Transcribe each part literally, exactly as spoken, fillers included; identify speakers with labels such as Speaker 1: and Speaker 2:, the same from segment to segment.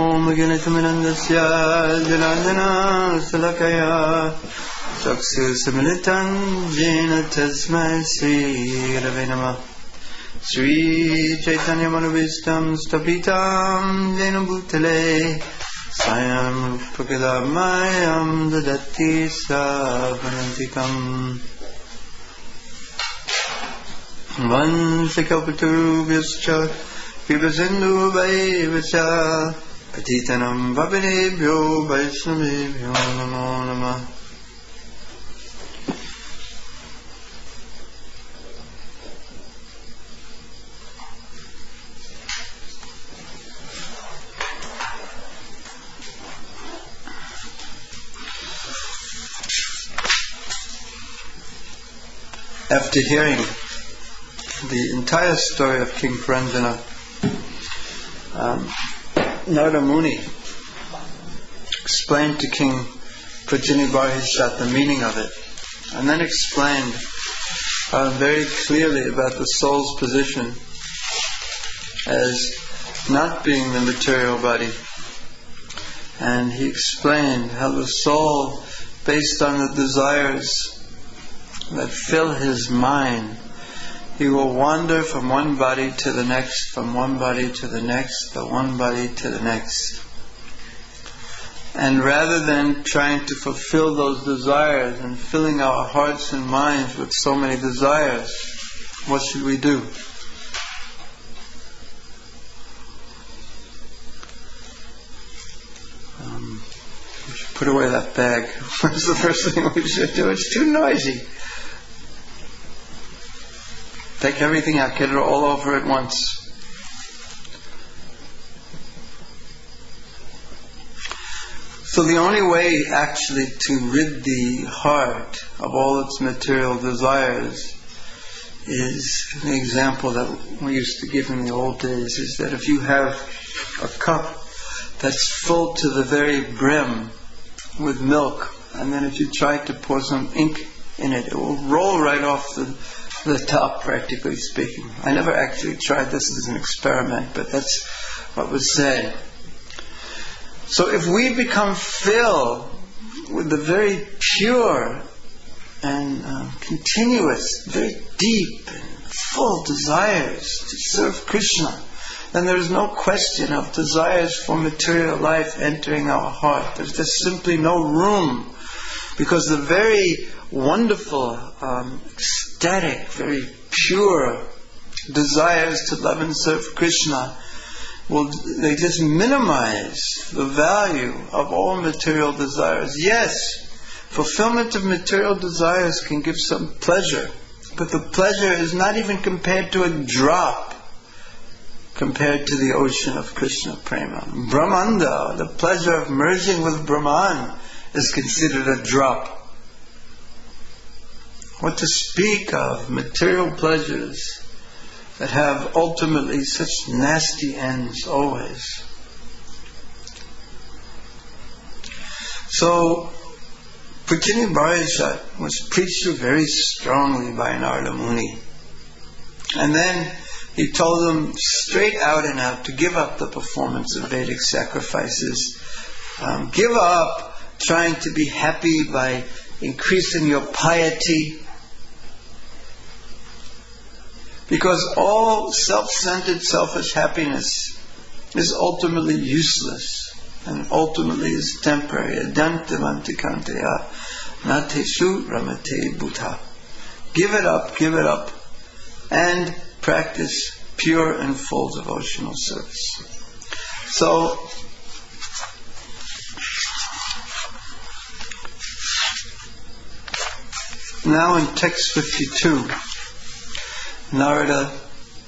Speaker 1: Maginitamindasya Janandana Salakaya Chaksusumilitan Jena Tasmai Sri Rave Namah Sri Chaitanya Manovistam Stapitam Jena Bhutale Sayam Rupakadamayam Dadati Savanantikam Vansakalpaturubhyascha Vibhasindu Vaivascha Patitanam Vavinebhyo Vaishnavebhyo Namo Namah. After hearing the entire story of King Puranjana, um, Narada Muni explained to King Prajanibarhishat the meaning of it, and then explained uh, very clearly about the soul's position as not being the material body. And he explained how the soul, based on the desires that fill his mind, he will wander from one body to the next, from one body to the next, the one body to the next. And rather than trying to fulfill those desires and filling our hearts and minds with so many desires, what should we do? Um, we should put away that bag. What's the first thing we should do? It's too noisy. Take everything out, get it all over at once. So the only way actually to rid the heart of all its material desires is, an example that we used to give in the old days, is that if you have a cup that's full to the very brim with milk, and then if you try to pour some ink in it, it will roll right off the the top, practically speaking. I never actually tried this as an experiment, but that's what was said. So if we become filled with the very pure and uh, continuous, very deep and full desires to serve Krishna, then there is no question of desires for material life entering our heart. There's just simply no room, because the very wonderful, um, ecstatic, very pure desires to love and serve Krishna, will they just minimize the value of all material desires. Yes, fulfillment of material desires can give some pleasure, but the pleasure is not even compared to a drop compared to the ocean of Krishna Prema. Brahmanda, the pleasure of merging with Brahman, is considered a drop. What to speak of material pleasures that have ultimately such nasty ends always. So, Prajanibarhishat was preached to very strongly by Narada Muni. And then he told them straight out and out to give up the performance of Vedic sacrifices. Um, give up trying to be happy by increasing your piety. Because all self-centered, selfish happiness is ultimately useless and ultimately is temporary. Adantamantikanteya nateshu ramate bhuta. Give it up, give it up, and practice pure and full devotional service. So, now in text fifty-two, Narada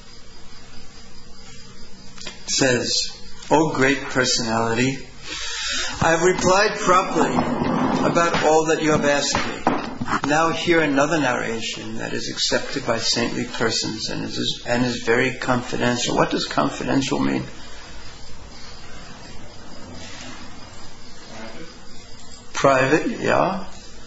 Speaker 1: says, "O great personality, I have replied properly about all that you have asked me. Now hear another narration that is accepted by saintly persons and is, and is very confidential." What does confidential mean? Private, yeah.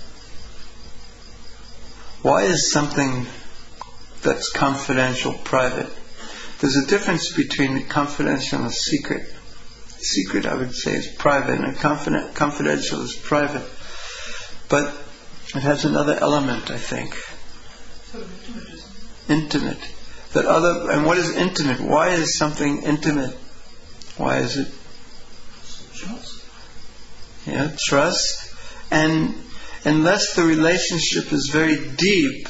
Speaker 1: Why is something that's confidential private? There's a difference between confidential and secret. Secret, I would say, is private, and confident, confidential is private. But it has another element, I think. Intimate. That other, and what is intimate? Why is something intimate? Why is it?
Speaker 2: Trust.
Speaker 1: Yeah, trust. And unless the relationship is very deep,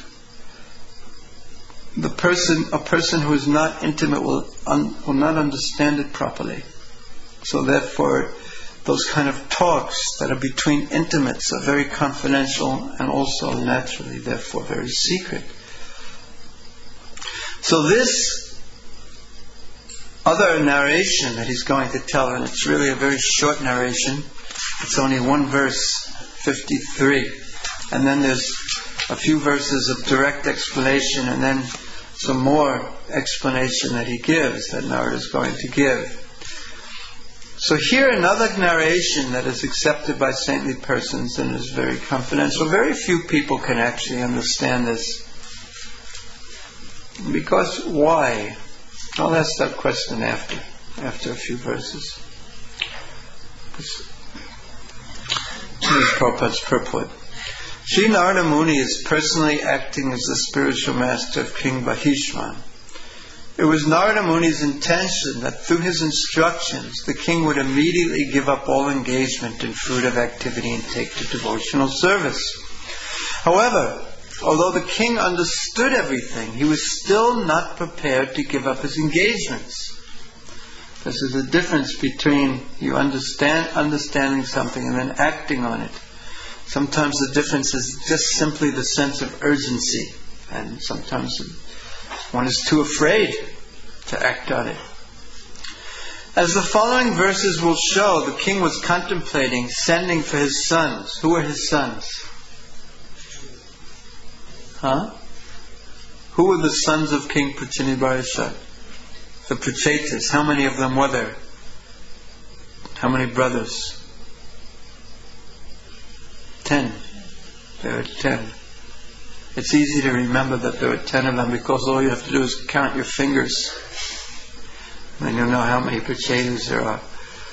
Speaker 1: the person, a person who is not intimate will un, will not understand it properly. So therefore, those kind of talks that are between intimates are very confidential and also naturally, therefore, very secret. So this other narration that he's going to tell, and it's really a very short narration, it's only one verse, fifty-three, and then there's a few verses of direct explanation, and then some more explanation that he gives, that Narada is going to give. So here another narration that is accepted by saintly persons and is very confidential. Very few people can actually understand this. Because why? I'll ask that question after, after a few verses. Here's Prabhupada's purport. Sri Narada Muni is personally acting as the spiritual master of King Bahishman. It was Narada Muni's intention that through his instructions the king would immediately give up all engagement in fruitive activity and take to devotional service. However, although the king understood everything, he was still not prepared to give up his engagements. This is a difference between you understand understanding something and then acting on it. Sometimes the difference is just simply the sense of urgency, and sometimes one is too afraid to act on it. As the following verses will show, the king was contemplating sending for his sons. Who were his sons? Huh? Who were the sons of King Prachinibarishad? The Prachetas. How many of them were there? How many brothers? Ten. There were ten. It's easy to remember that there were ten of them because all you have to do is count your fingers. And you'll know how many Prachetas there are.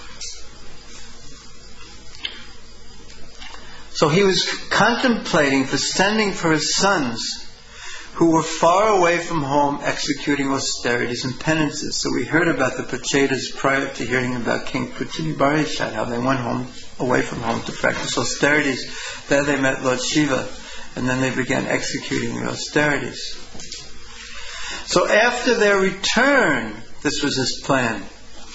Speaker 1: So he was contemplating for sending for his sons who were far away from home executing austerities and penances. So we heard about the Prachetas prior to hearing about King Prachinibarishad, how they went home, away from home to practice austerities. There they met Lord Shiva, and then they began executing the austerities. So after their return, this was his plan.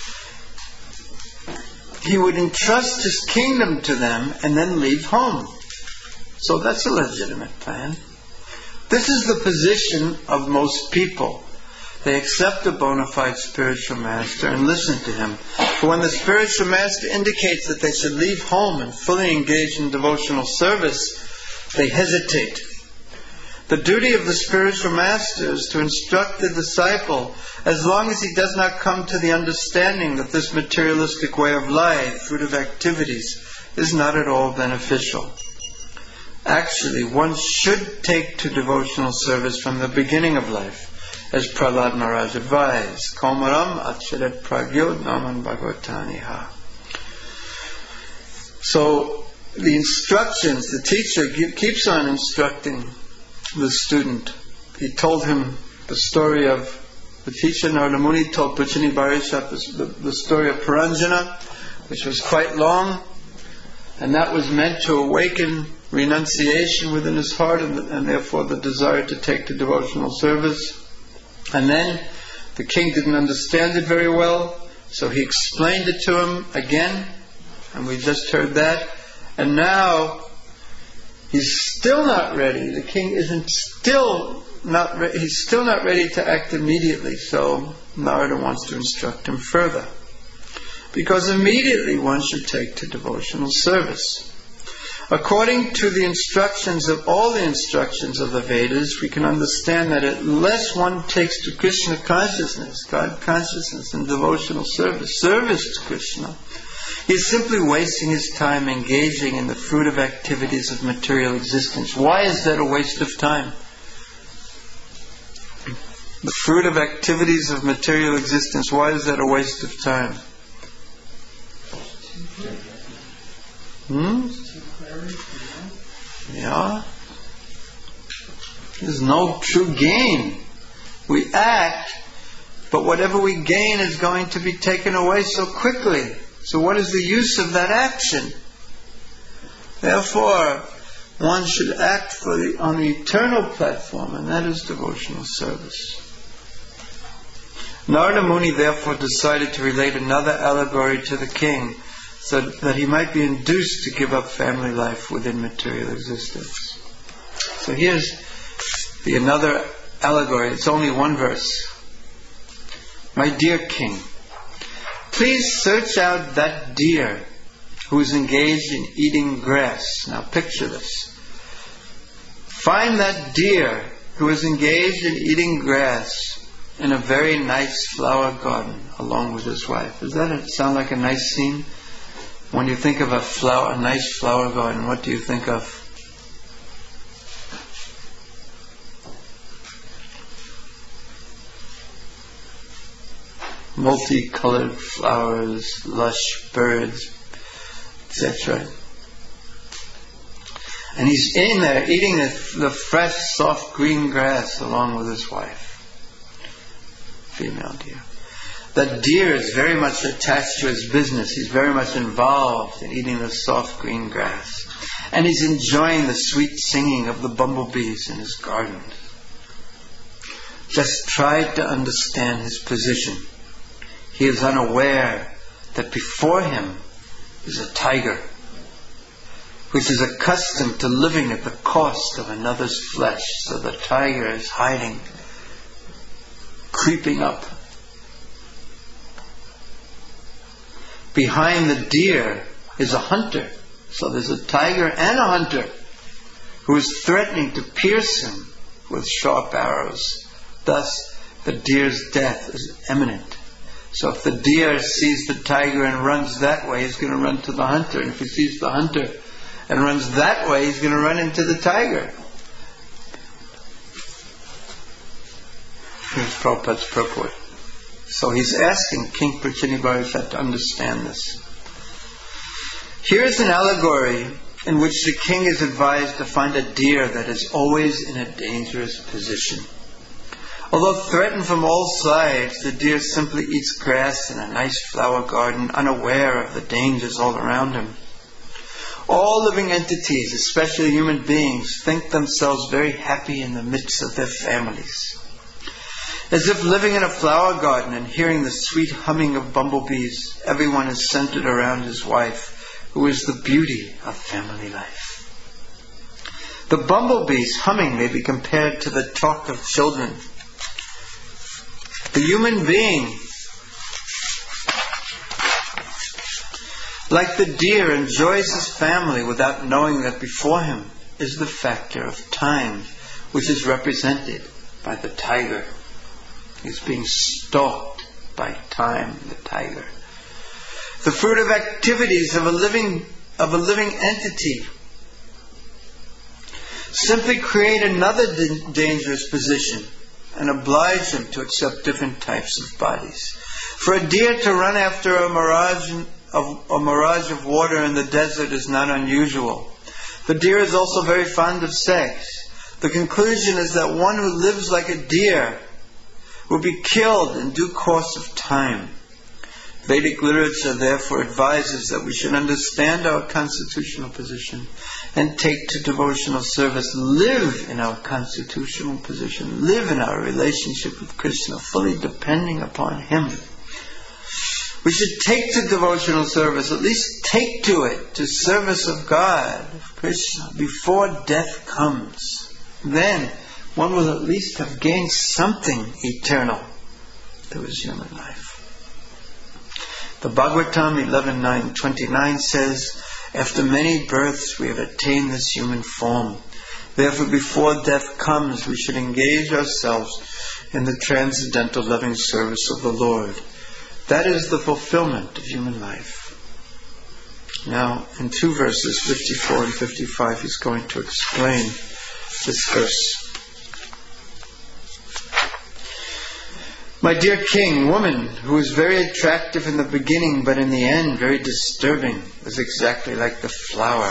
Speaker 1: He would entrust his kingdom to them and then leave home. So that's a legitimate plan. This is the position of most people. They accept a bona fide spiritual master and listen to him. For when the spiritual master indicates that they should leave home and fully engage in devotional service, they hesitate. The duty of the spiritual master is to instruct the disciple as long as he does not come to the understanding that this materialistic way of life, fruitive activities, is not at all beneficial. Actually, one should take to devotional service from the beginning of life, as Prahlad Maharaj advised, Kaumaram acharet pragyod naman bhagavataniha. So, the instructions, the teacher keeps on instructing the student. He told him the story of, the teacher Narada Muni told Prachinibarishad the, the story of Paranjana, which was quite long, and that was meant to awaken renunciation within his heart and, and therefore the desire to take to devotional service. And then the king didn't understand it very well, so he explained it to him again, and we just heard that. And now he's still not ready. The king isn't still not re- he's still not ready to act immediately. So Narada wants to instruct him further, because immediately one should take to devotional service. According to the instructions of all the instructions of the Vedas, we can understand that unless one takes to Krishna consciousness, God consciousness, and devotional service, service to Krishna, he is simply wasting his time engaging in the fruitive activities of material existence. Why is that a waste of time? The fruitive activities of material existence, why is that a waste of time? Hmm? Yeah. There's no true gain. We act, but whatever we gain is going to be taken away so quickly. So what is the use of that action? Therefore, one should act for the, on the eternal platform, and that is devotional service. Narada Muni therefore decided to relate another allegory to the king, so that he might be induced to give up family life within material existence. So here's the another allegory. It's only one verse. My dear king, please search out that deer who is engaged in eating grass. Now picture this. Find that deer who is engaged in eating grass in a very nice flower garden along with his wife. Does that sound like a nice scene? When you think of a flower, a nice flower garden, what do you think of? Multicolored flowers, lush birds, et cetera. And he's in there eating the, the fresh, soft green grass along with his wife. Female deer. That deer is very much attached to his business. He's very much involved in eating the soft green grass. And he's enjoying the sweet singing of the bumblebees in his garden. Just try to understand his position. He is unaware that before him is a tiger, which is accustomed to living at the cost of another's flesh. So the tiger is hiding, creeping up. Behind the deer is a hunter. So there's a tiger and a hunter who is threatening to pierce him with sharp arrows. Thus, the deer's death is imminent. So if the deer sees the tiger and runs that way, he's going to run to the hunter. And if he sees the hunter and runs that way, he's going to run into the tiger. Here's Prabhupada's purport. So he's asking King Prachinibharisha to understand this. Here is an allegory in which the king is advised to find a deer that is always in a dangerous position. Although threatened from all sides, the deer simply eats grass in a nice flower garden, unaware of the dangers all around him. All living entities, especially human beings, think themselves very happy in the midst of their families. As if living in a flower garden and hearing the sweet humming of bumblebees, everyone is centered around his wife, who is the beauty of family life. The bumblebees humming may be compared to the talk of children. The human being, like the deer, enjoys his family without knowing that before him is the factor of time, which is represented by the tiger. He's being stalked by time, the tiger. The fruit of activities of a living of a living entity simply create another d- dangerous position and oblige him to accept different types of bodies. For a deer to run after a mirage of a mirage of water in the desert is not unusual. The deer is also very fond of sex. The conclusion is that one who lives like a deer will be killed in due course of time. Vedic literature therefore advises that we should understand our constitutional position and take to devotional service, live in our constitutional position, live in our relationship with Krishna, fully depending upon Him. We should take to devotional service, at least take to it, to service of God, of Krishna, before death comes. Then one will at least have gained something eternal to his human life. The Bhagavatam eleven nine twenty-nine says, after many births we have attained this human form. Therefore before death comes we should engage ourselves in the transcendental loving service of the Lord. That is the fulfillment of human life. Now in two verses, fifty-four and fifty-five, he's going to explain this verse. My dear king, woman who is very attractive in the beginning but in the end very disturbing is exactly like the flower,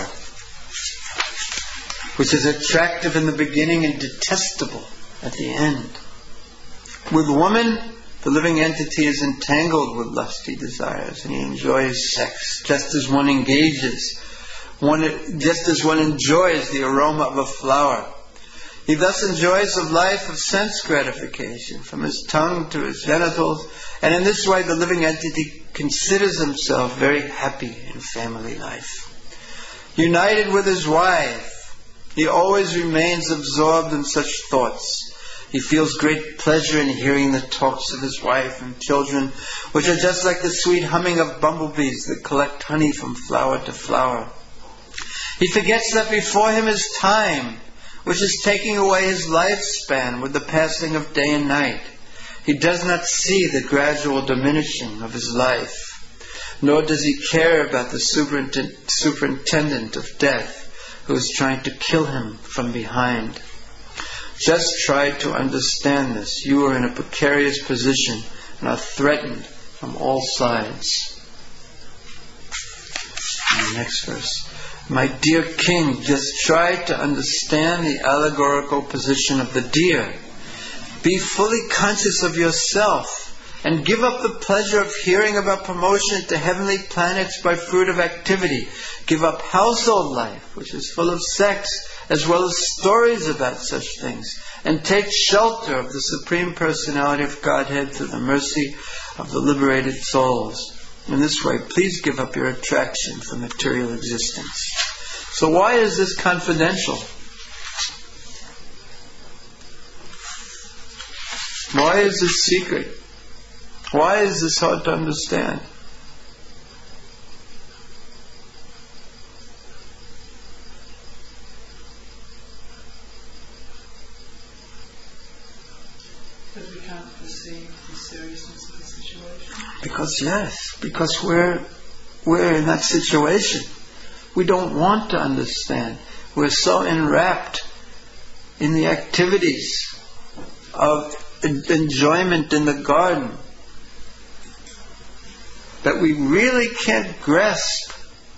Speaker 1: which is attractive in the beginning and detestable at the end. With woman, the living entity is entangled with lusty desires and he enjoys sex just as one engages, one, just as one enjoys the aroma of a flower. He thus enjoys a life of sense gratification from his tongue to his genitals, and in this way the living entity considers himself very happy in family life. United with his wife, he always remains absorbed in such thoughts. He feels great pleasure in hearing the talks of his wife and children, which are just like the sweet humming of bumblebees that collect honey from flower to flower. He forgets that before him is time, which is taking away his lifespan with the passing of day and night. He does not see the gradual diminishing of his life, nor does he care about the superintendent, superintendent of death who is trying to kill him from behind. Just try to understand this. You are in a precarious position and are threatened from all sides. And the next verse. My dear king, just try to understand the allegorical position of the deer. Be fully conscious of yourself and give up the pleasure of hearing about promotion to heavenly planets by fruit of activity. Give up household life, which is full of sex, as well as stories about such things, and take shelter of the Supreme Personality of Godhead through the mercy of the liberated souls. In this way, please give up your attraction for material existence. So why is this confidential? Why is this secret? Why is this hard to understand?
Speaker 2: Because we can't perceive the seriousness of the situation.
Speaker 1: Because yes, because we're we're in that situation. We don't want to understand. We're so enwrapped in the activities of enjoyment in the garden that we really can't grasp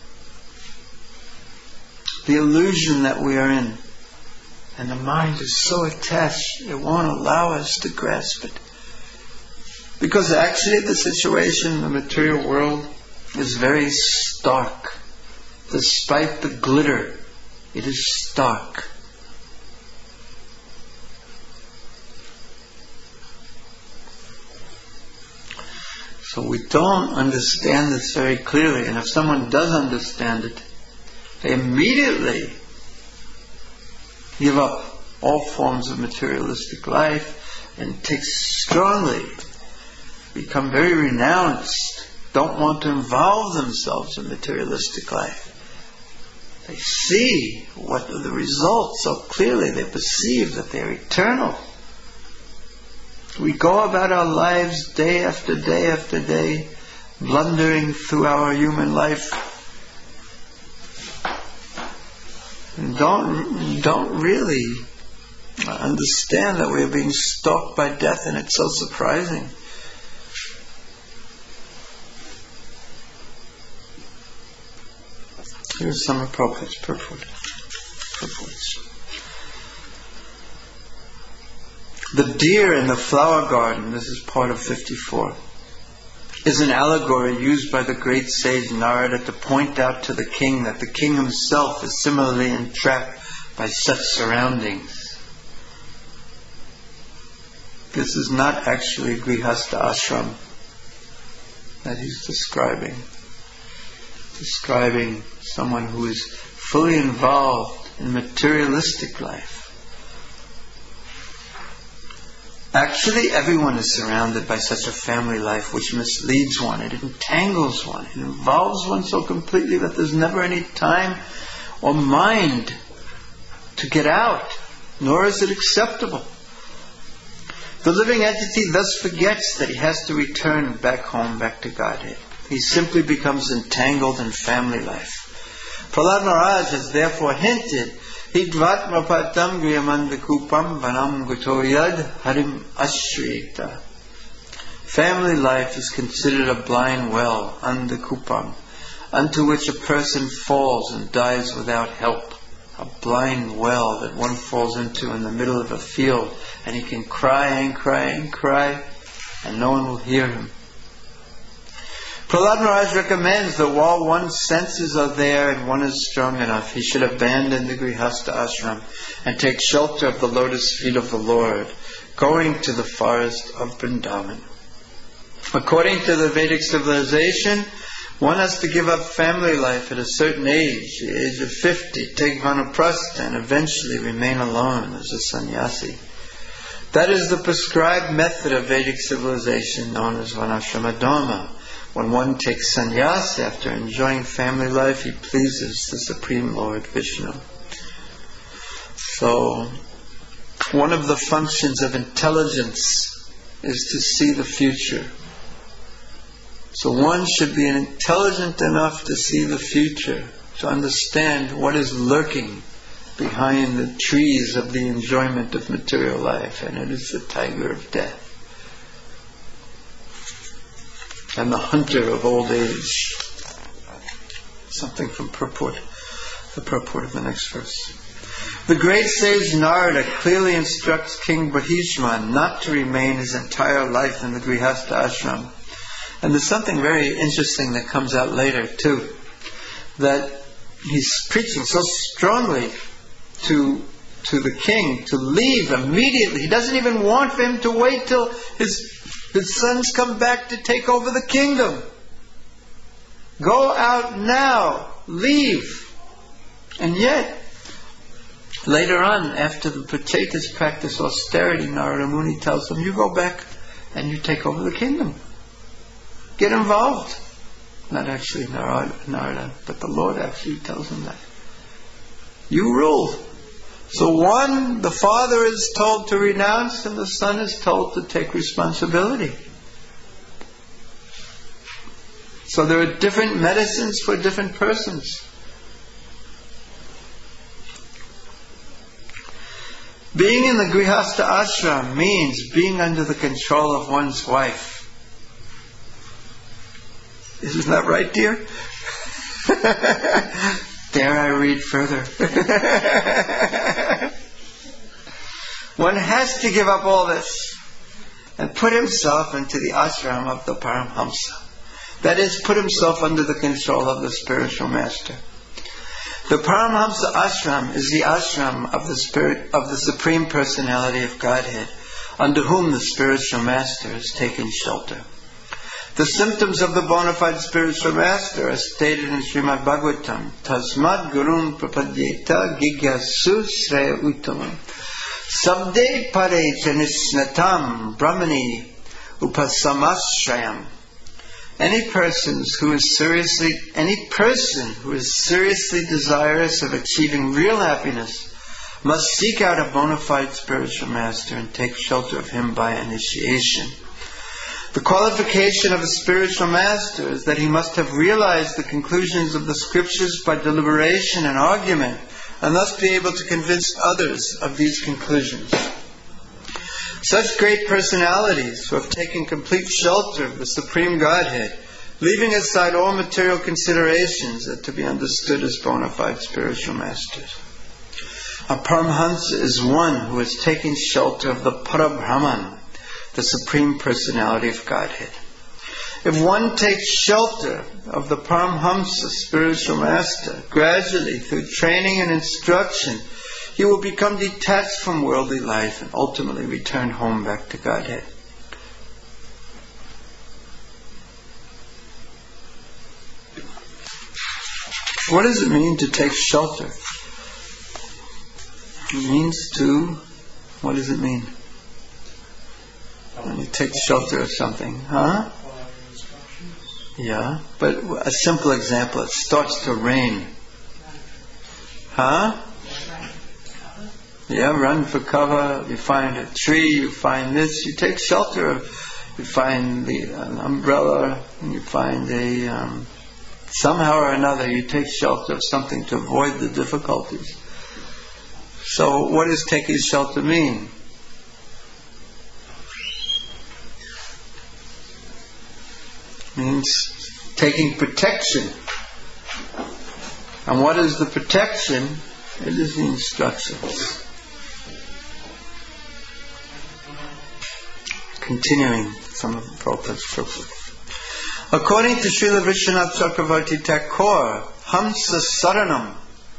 Speaker 1: the illusion that we are in. And the mind is so attached, it won't allow us to grasp it. Because actually the situation in the material world is very stark. Despite the glitter, it is stark. So we don't understand this very clearly, and if someone does understand it, they immediately give up all forms of materialistic life and take strongly, become very renounced, don't want to involve themselves in materialistic life. They see what are the results so clearly, they perceive that they are eternal. We go about our lives day after day after day, blundering through our human life, and don't, don't really understand that we are being stalked by death, and it's so surprising. Here's some appropriate purport. purports. The deer in the flower garden, this is part of fifty-four, is an allegory used by the great sage Narada to point out to the king that the king himself is similarly entrapped by such surroundings. This is not actually Grihastha ashram that he's describing. Describing someone who is fully involved in materialistic life. Actually, everyone is surrounded by such a family life which misleads one. It entangles one. It involves one so completely that there's never any time or mind to get out, nor is it acceptable. The living entity thus forgets that he has to return back home, back to Godhead. He simply becomes entangled in family life. Prahlad Maharaj has therefore hinted, Hidvat mapatam griyamandakupam vanam gutoyad harim ashrita. Family life is considered a blind well, andhakupam, unto which a person falls and dies without help. A blind well that one falls into in the middle of a field, and he can cry and cry and cry, and no one will hear him. Prahlad Maharaj recommends that while one's senses are there and one is strong enough, he should abandon the Grihastha ashram and take shelter of the lotus feet of the Lord, going to the forest of Vrindavan. According to the Vedic civilization, one has to give up family life at a certain age, the age of fifty, take vanaprastha, and eventually remain alone as a sannyasi. That is the prescribed method of Vedic civilization known as Varnashrama Dharma. When one takes sannyas after enjoying family life, he pleases the Supreme Lord Vishnu. So, one of the functions of intelligence is to see the future. So one should be intelligent enough to see the future, to understand what is lurking behind the trees of the enjoyment of material life, and it is the tiger of death and the hunter of old age. Something from purport, the purport of the next verse. The great sage Narada clearly instructs King Brihishman not to remain his entire life in the Grihastha ashram. And there's something very interesting that comes out later too, that he's preaching so strongly to to the king to leave immediately. He doesn't even want for him to wait till his his sons come back to take over the kingdom. Go out now, leave. And yet, later on, after the Prachetas practice austerity, Narada Muni tells them, you go back and you take over the kingdom. Get involved. Not actually Narada, Narada, but the Lord actually tells him that. You rule. So one, the father is told to renounce, and the son is told to take responsibility. So there are different medicines for different persons. Being in the Grihastha ashram means being under the control of one's wife. Isn't that right, dear? Dare I read further? One has to give up all this and put himself into the ashram of the Paramhamsa. That is, put himself under the control of the spiritual master. The Paramhamsa ashram is the ashram of the spirit of the Supreme Personality of Godhead, under whom the spiritual master has taken shelter. The symptoms of the bona fide spiritual master are stated in Srimad Bhagavatam. Tasmad Gurun Prapadyeta Gigyasu Shreya Uttamam Sabde Pare Janisnatam Brahmani Upasamashrayam. Any persons who is seriously any person who is seriously desirous of achieving real happiness must seek out a bona fide spiritual master and take shelter of him by initiation. The qualification of a spiritual master is that he must have realized the conclusions of the scriptures by deliberation and argument, and thus be able to convince others of these conclusions. Such great personalities who have taken complete shelter of the Supreme Godhead, leaving aside all material considerations, are to be understood as bona fide spiritual masters. A Paramhansa is one who has taken shelter of the Parabrahman, the Supreme Personality of Godhead. If one takes shelter of the Paramhamsa spiritual master, gradually through training and instruction, he will become detached from worldly life and ultimately return home back to Godhead. What does it mean to take shelter? It means to, what does it mean? When you take shelter of something, huh? Yeah, but a simple example, it starts to rain. Huh? Yeah, run for cover, you find a tree, you find this, you take shelter of, you find the, an umbrella, and you find a, um, somehow or another you take shelter of something to avoid the difficulties. So what does taking shelter mean? means taking protection. And what is the protection? It is the instructions. Continuing some of Prabhupada's purpose. According to Srila Vishwanath Chakravarti Thakur, Hamsa Saranam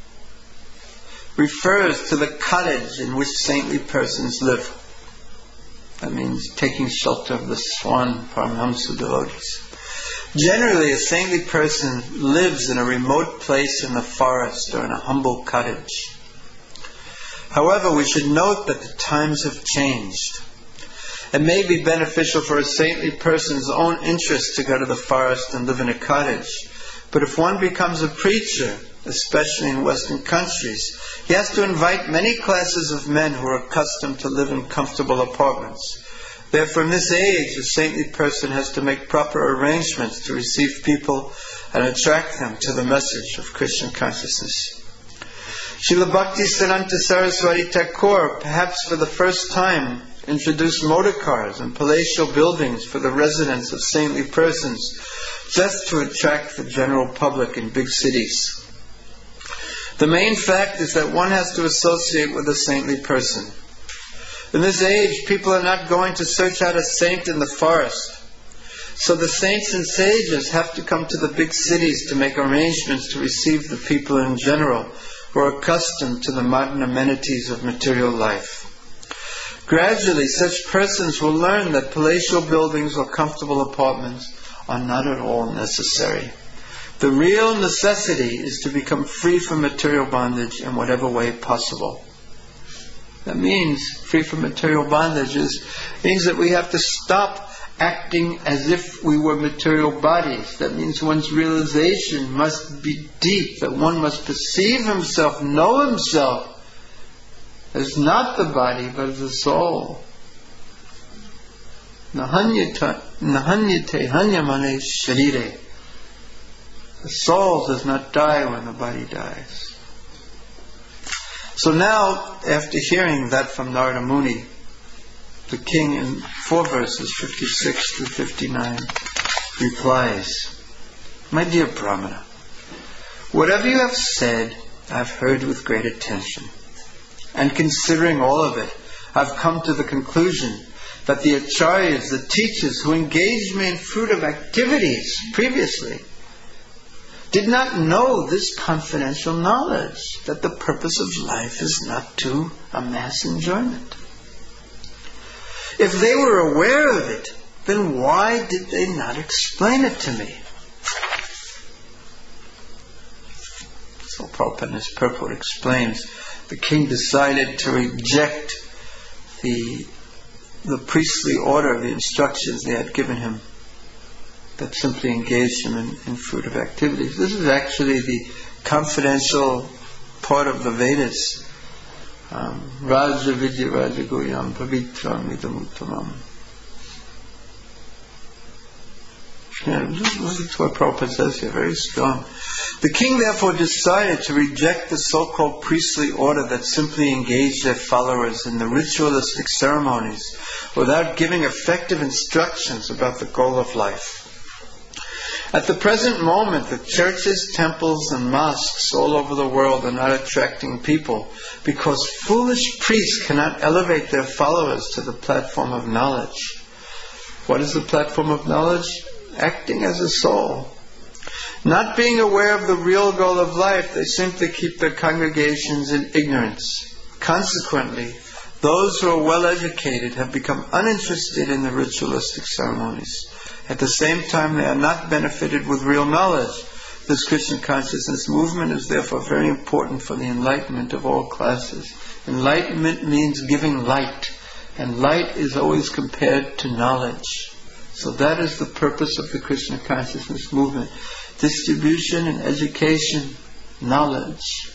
Speaker 1: refers to the cottage in which saintly persons live. That means taking shelter of the swan Paramahamsa devotees. Generally, a saintly person lives in a remote place in the forest or in a humble cottage. However, we should note that the times have changed. It may be beneficial for a saintly person's own interest to go to the forest and live in a cottage. But if one becomes a preacher, especially in Western countries, he has to invite many classes of men who are accustomed to live in comfortable apartments. Therefore, in this age, a saintly person has to make proper arrangements to receive people and attract them to the message of Krishna consciousness. Srila Bhaktisiddhanta Saraswati Thakur, perhaps for the first time, introduced motor cars and palatial buildings for the residence of saintly persons, just to attract the general public in big cities. The main fact is that one has to associate with a saintly person. In this age, people are not going to search out a saint in the forest. So the saints and sages have to come to the big cities to make arrangements to receive the people in general who are accustomed to the modern amenities of material life. Gradually, such persons will learn that palatial buildings or comfortable apartments are not at all necessary. The real necessity is to become free from material bondage in whatever way possible. That means free from material bondage is, means that we have to stop acting as if we were material bodies. That means one's realization must be deep, that one must perceive himself, know himself as not the body, but as the soul. Nahanyate hanyamane sharire. The soul does not die when the body dies. So now, after hearing that from Narada Muni, the king in four verses, fifty-six to fifty-nine, replies, "My dear Brahmana, whatever you have said, I've heard with great attention. And considering all of it, I've come to the conclusion that the acharyas, the teachers who engaged me in fruitive activities previously, did not know this confidential knowledge, that the purpose of life is not to amass enjoyment. If they were aware of it, then why did they not explain it to me?" So Prabhupada in his purport explains, the king decided to reject the, the priestly order, the instructions they had given him, that simply engaged him in, in fruitive activities. This is actually the confidential part of the Vedas. Um, Raja Vidya Raja Goyam Pavitram Idamuttamam. Yeah, this is what Prabhupada says here, very strong. The king therefore decided to reject the so-called priestly order that simply engaged their followers in the ritualistic ceremonies without giving effective instructions about the goal of life. At the present moment, the churches, temples, and mosques all over the world are not attracting people because foolish priests cannot elevate their followers to the platform of knowledge. What is the platform of knowledge? Acting as a soul. Not being aware of the real goal of life, they simply keep their congregations in ignorance. Consequently, those who are well educated have become uninterested in the ritualistic ceremonies. At the same time, they are not benefited with real knowledge. This Krishna consciousness movement is therefore very important for the enlightenment of all classes. Enlightenment means giving light, and light is always compared to knowledge. So that is the purpose of the Krishna consciousness movement. Distribution and education, knowledge.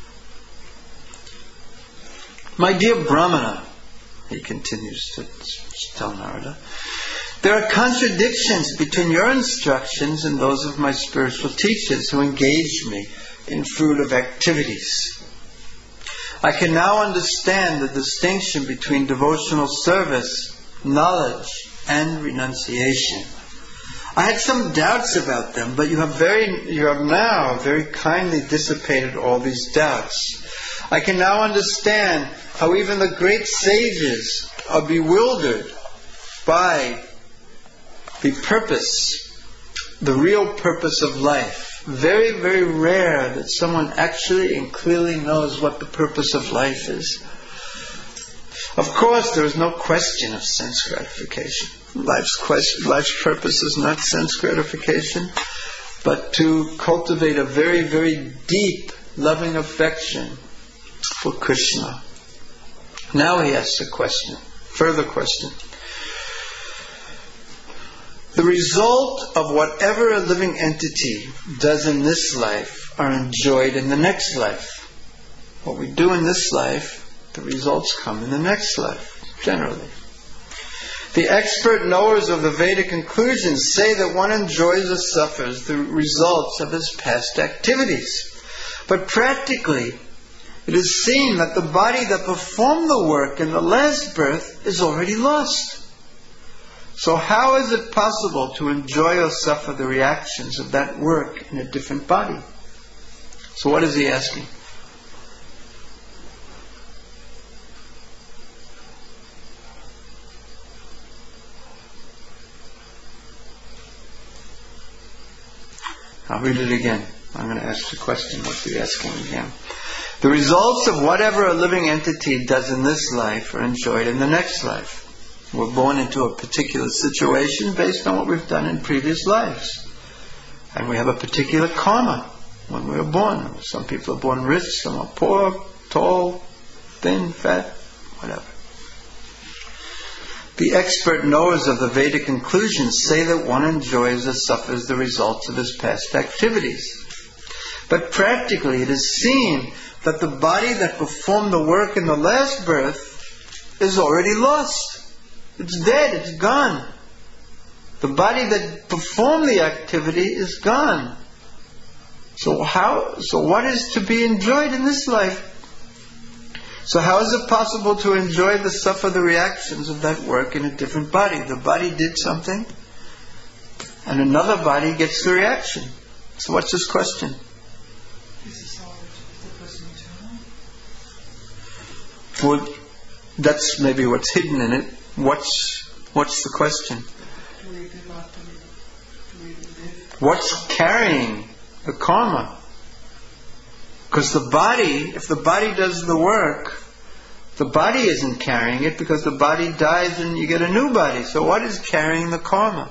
Speaker 1: My dear Brahmana, he continues to tell Narada, there are contradictions between your instructions and those of my spiritual teachers who engaged me in fruitive activities. I can now understand the distinction between devotional service, knowledge, and renunciation. I had some doubts about them, but you have very, you have now very kindly dissipated all these doubts. I can now understand how even the great sages are bewildered by the purpose, the real purpose of life. Very, very rare that someone actually and clearly knows what the purpose of life is. Of course, there is no question of sense gratification. Life's question, life's purpose is not sense gratification, but to cultivate a very, very deep, loving affection for Krishna. Now he asks a question, further question. The result of whatever a living entity does in this life are enjoyed in the next life. What we do in this life, the results come in the next life, generally. The expert knowers of the Vedic conclusions say that one enjoys or suffers the results of his past activities. But practically, it is seen that the body that performed the work in the last birth is already lost. So how is it possible to enjoy or suffer the reactions of that work in a different body? So what is he asking? I'll read it again. I'm going to ask the question. What's he asking again? The results of whatever a living entity does in this life are enjoyed in the next life. We're born into a particular situation based on what we've done in previous lives. And we have a particular karma when we are born. Some people are born rich, some are poor, tall, thin, fat, whatever. The expert knowers of the Vedic conclusions say that one enjoys or suffers the results of his past activities. But practically it is seen that the body that performed the work in the last birth is already lost. It's dead, it's gone. The body that performed the activity is gone. So how, so what is to be enjoyed in this life? So how is it possible to enjoy the suffer the reactions of that work in a different body? The body did something, and another body gets the reaction. So what's his question?
Speaker 2: Is the soul of the person eternal?
Speaker 1: Well, that's maybe what's hidden in it. What's what's the question?
Speaker 2: Do we live after we, do we live?
Speaker 1: What's carrying the karma? Because the body, if the body does the work, the body isn't carrying it because the body dies and you get a new body. So what is carrying the karma?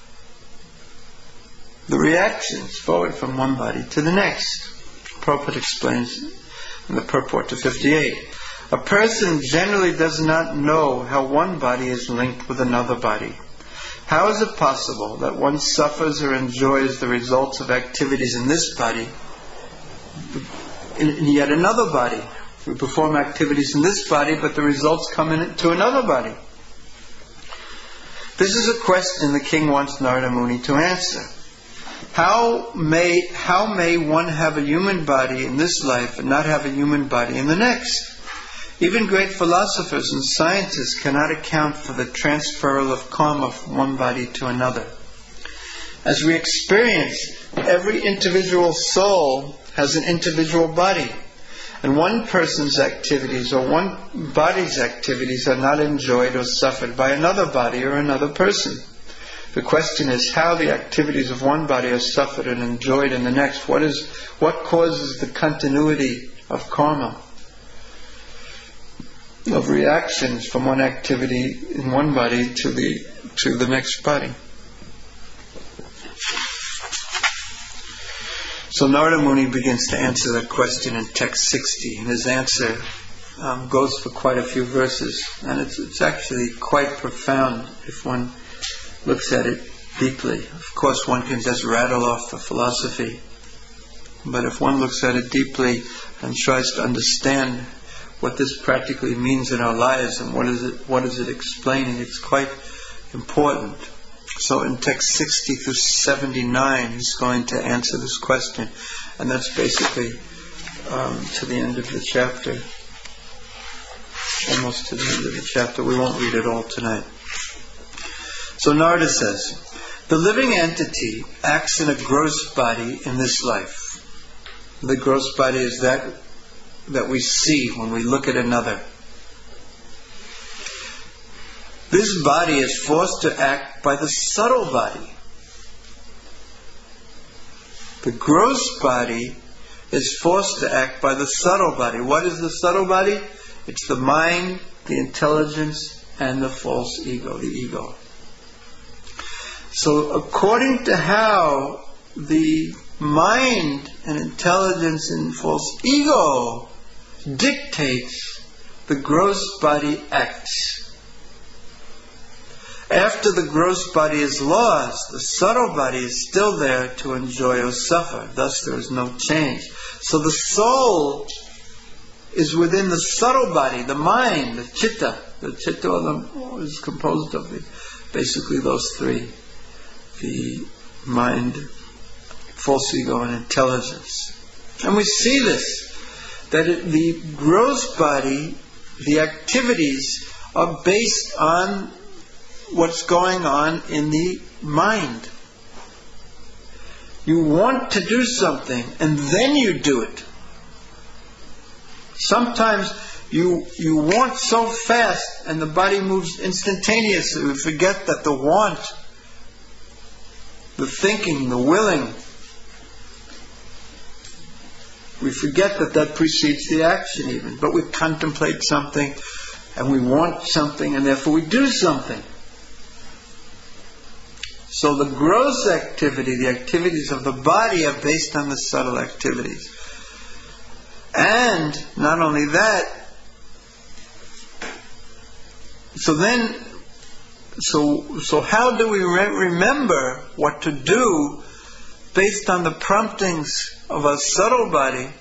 Speaker 1: The reactions forward from one body to the next. Prabhupada explains in the purport to fifty-eight. A person generally does not know how one body is linked with another body. How is it possible that one suffers or enjoys the results of activities in this body in yet another body? We perform activities in this body, but the results come into another body. This is a question the king wants Narada Muni to answer. How may, how may one have a human body in this life and not have a human body in the next? Even great philosophers and scientists cannot account for the transferal of karma from one body to another. As we experience, every individual soul has an individual body, and one person's activities or one body's activities are not enjoyed or suffered by another body or another person. The question is how the activities of one body are suffered and enjoyed in the next. What is, what causes the continuity of karma, of reactions from one activity in one body to the to the next body? So Narada Muni begins to answer that question in text sixty, and his answer um, goes for quite a few verses, and it's, it's actually quite profound if one looks at it deeply. Of course, one can just rattle off the philosophy, but if one looks at it deeply and tries to understand what this practically means in our lives and what is it, what is it explaining, it's quite important. So in text sixty through seventy-nine, he's going to answer this question, and that's basically um, to the end of the chapter, almost to the end of the chapter. We won't read it all tonight. So Narada says, The living entity acts in a gross body in this life. The gross body is that that we see when we look at another. This body is forced to act by the subtle body. The gross body is forced to act by the subtle body. What is the subtle body? It's the mind, the intelligence, and the false ego, the ego. So according to how the mind and intelligence and false ego dictates, the gross body acts. After the gross body is lost, the subtle body is still there to enjoy or suffer. Thus there is no change. So the soul is within the subtle body, the mind, the chitta. The chitta is composed of the, basically those three. The mind, false ego, and intelligence. And we see this, that it, the gross body, the activities are based on what's going on in the mind. You want to do something and then you do it. Sometimes you you want so fast and the body moves instantaneously. We forget that the want, the thinking, the willing, we forget that that precedes the action even. But we contemplate something and we want something and therefore we do something. So the gross activity, the activities of the body, are based on the subtle activities. And not only that, so then, so so how do we re- remember what to do based on the promptings of a subtle body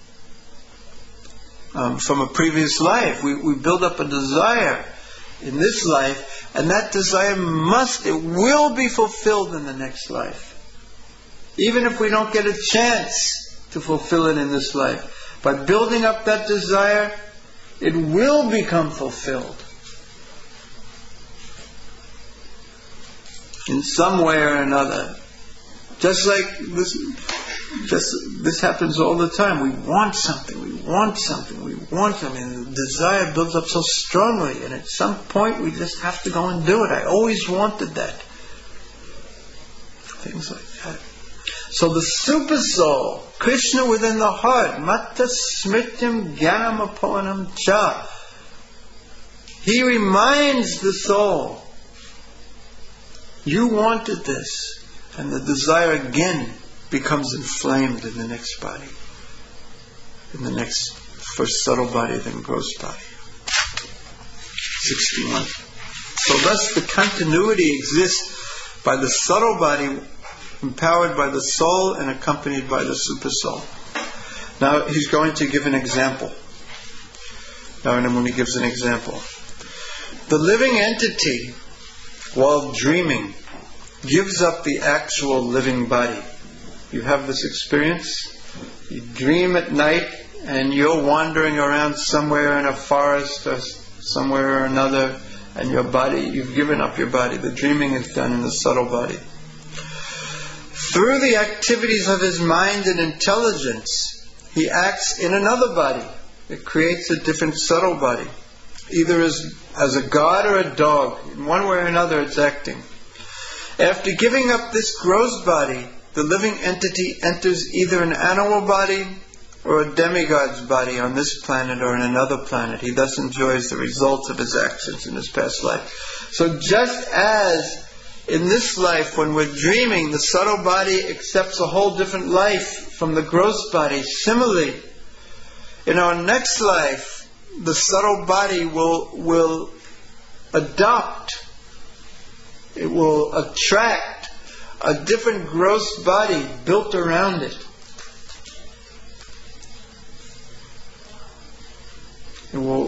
Speaker 1: um, from a previous life? We, we build up a desire in this life, and that desire must, it will be fulfilled in the next life. Even if we don't get a chance to fulfill it in this life. By building up that desire, it will become fulfilled. In some way or another. Just like this, just, this happens all the time. We want something, we want something, we want something. And the desire builds up so strongly, and at some point we just have to go and do it. I always wanted that. Things like that. So the super soul, Krishna within the heart, Matta Smrityam Jnanam Apanam Cha. He reminds the soul, you wanted this. And the desire again becomes inflamed in the next body. In the next, first subtle body, then gross body. sixty-one. So thus the continuity exists by the subtle body, empowered by the soul and accompanied by the super soul. Now he's going to give an example. Narada Muni gives an example. The living entity, while dreaming, gives up the actual living body. You have this experience? You dream at night and you're wandering around somewhere in a forest or somewhere or another, and your body, you've given up your body. The dreaming is done in the subtle body. Through the activities of his mind and intelligence, he acts in another body. It creates a different subtle body. Either as, as a god or a dog. In one way or another it's acting. After giving up this gross body, the living entity enters either an animal body or a demigod's body on this planet or in another planet. He thus enjoys the results of his actions in his past life. So just as in this life, when we're dreaming, the subtle body accepts a whole different life from the gross body, similarly, in our next life, the subtle body will, will adopt, it will attract a different gross body built around it. It will,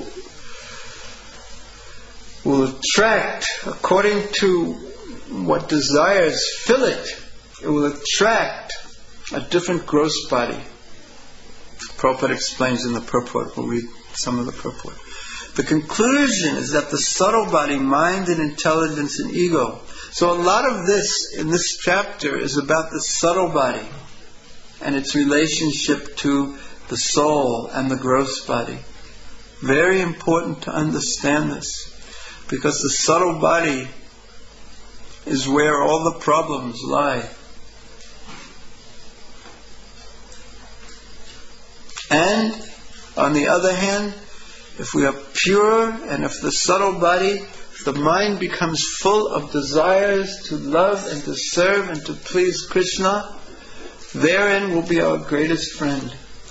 Speaker 1: will attract, according to what desires fill it, it will attract a different gross body. Prabhupada explains in the purport. We'll read some of the purport. The conclusion is that the subtle body, mind and intelligence and ego, So a lot of this in this chapter is about the subtle body and its relationship to the soul and the gross body. Very important to understand this, because the subtle body is where all the problems lie. And on the other hand, if we are pure and if the subtle body, the mind becomes full of desires to love and to serve and to please Krishna, therein will be our greatest friend.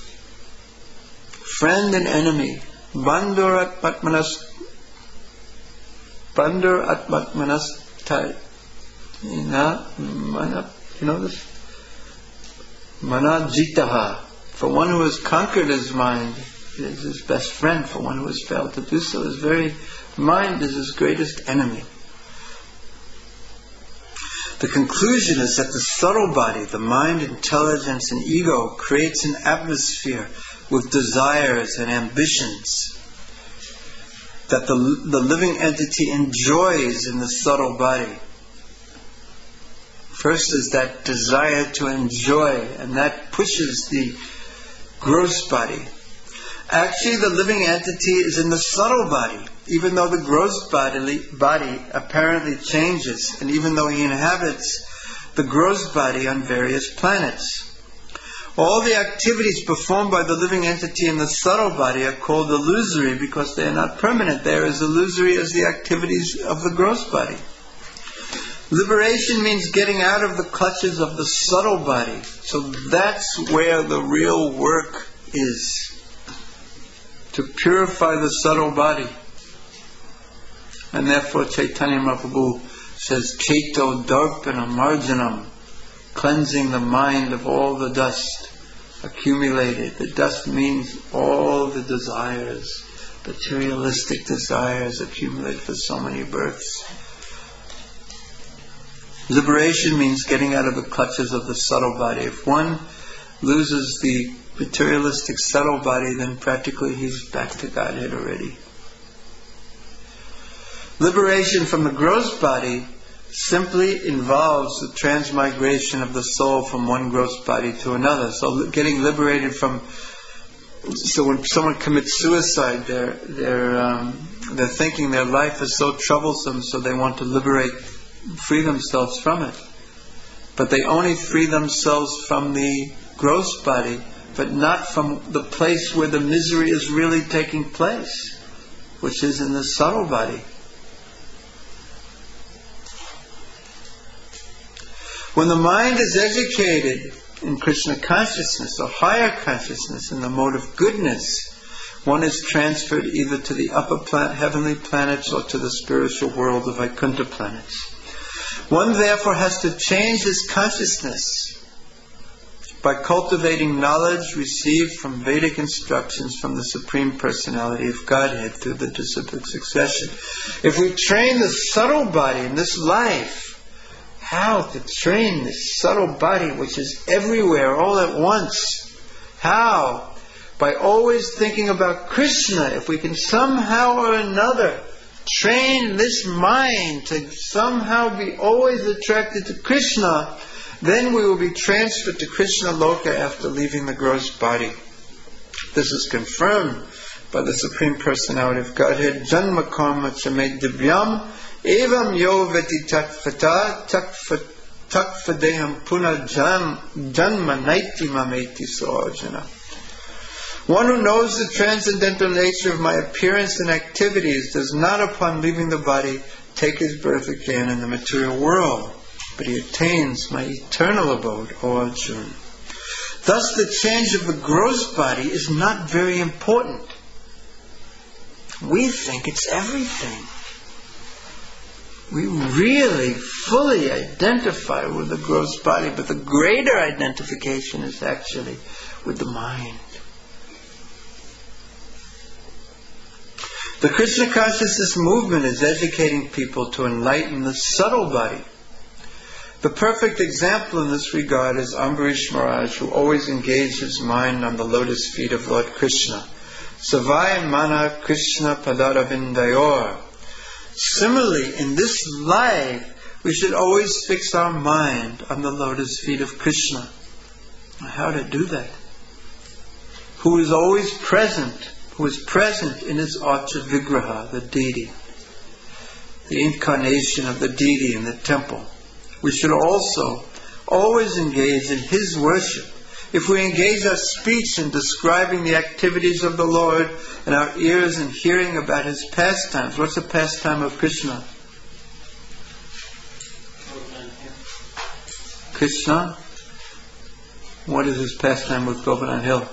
Speaker 1: Friend and enemy. Bandhur atmatmanas Bandhur atmatmanas tai. You know this? Manajitaha. For one who has conquered his mind is his best friend. For one who has failed to do so, his very mind is his greatest enemy. The conclusion is that the subtle body, the mind, intelligence, and ego creates an atmosphere with desires and ambitions that the, the living entity enjoys in the subtle body. First is that desire to enjoy, and that pushes the gross body. Actually, the living entity is in the subtle body, even though the gross body, body apparently changes, and even though he inhabits the gross body on various planets. All the activities performed by the living entity in the subtle body are called illusory because they are not permanent. They are as illusory as the activities of the gross body. Liberation means getting out of the clutches of the subtle body. So that's where the real work is. To purify the subtle body. And therefore Chaitanya Mahaprabhu says, Cheto Darpana Marjanam, cleansing the mind of all the dust accumulated. The dust means all the desires, materialistic desires accumulated for so many births. Liberation means getting out of the clutches of the subtle body. If one loses the materialistic subtle body, then practically he's back to Godhead already. Liberation from the gross body simply involves the transmigration of the soul from one gross body to another. So getting liberated from... So when someone commits suicide, they're, they're, um, they're thinking their life is so troublesome, so they want to liberate, free themselves from it. But they only free themselves from the gross body, but not from the place where the misery is really taking place, which is in the subtle body. When the mind is educated in Krishna consciousness or higher consciousness in the mode of goodness, one is transferred either to the upper plan- heavenly planets or to the spiritual world of Vaikuntha planets. One therefore has to change his consciousness by cultivating knowledge received from Vedic instructions from the Supreme Personality of Godhead through the disciplic succession. If we train the subtle body in this life, how to train this subtle body which is everywhere all at once? How? By always thinking about Krishna. If we can somehow or another train this mind to somehow be always attracted to Krishna, then we will be transferred to Krishna Loka after leaving the gross body. This is confirmed by the Supreme Personality of Godhead. Janma karma chame divyam evam yo veti takfata takfadeham puna janma naiti mameti so Arjuna. One who knows the transcendental nature of my appearance and activities does not, upon leaving the body, take his birth again in the material world, but he attains my eternal abode, O Arjuna. Thus the change of the gross body is not very important. We think it's everything. We really fully identify with the gross body, but the greater identification is actually with the mind. The Krishna consciousness movement is educating people to enlighten the subtle body. The perfect example in this regard is Ambarish Maharaj, who always engaged his mind on the lotus feet of Lord Krishna. Savai mana Krishna padaravindayor. Similarly, in this life, We should always fix our mind on the lotus feet of Krishna. How to do that? Who is always present, who is present in his Archa Vigraha, the deity, the incarnation of the deity in the temple. We should also always engage in his worship. If we engage our speech in describing the activities of the Lord and our ears in hearing about his pastimes, what's the pastime of Krishna? Krishna? What is his pastime with Govardhan Hill?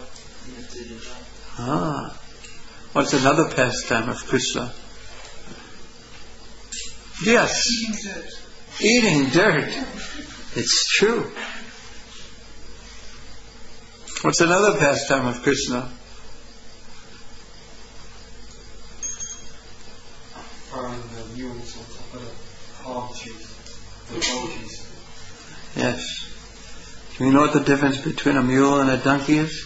Speaker 1: Ah. What's another pastime of Krishna? Yes.
Speaker 2: Eating dirt.
Speaker 1: Eating dirt. It's true. What's another pastime of Krishna?
Speaker 3: Throwing the mules on top of the palm trees, the donkeys.
Speaker 1: Yes. Do you know what the difference between a mule and a donkey is?